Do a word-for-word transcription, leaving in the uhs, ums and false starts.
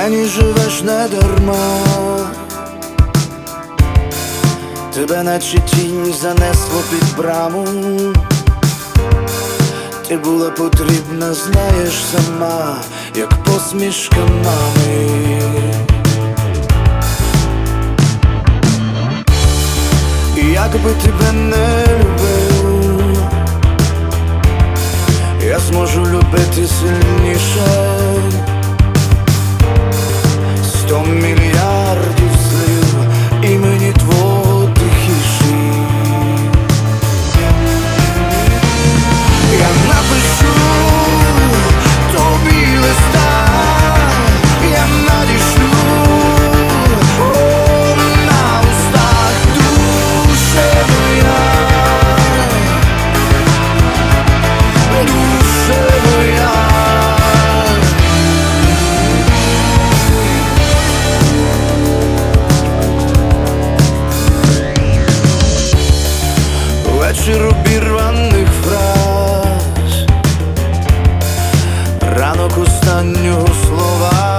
мені живеш не дарма. Тебе наче тінь занесло під браму. Ти була потрібна, знаєш сама, як посмішка мами. І якби тебе не любив, я зможу любити сильніше. Сто мільярдів слів, імені твого тихіші. Я напишу тобі листа, я надішлю о, на устах, душе моя, душе моя. Вечір обірваних фраз, ранок останнього слова.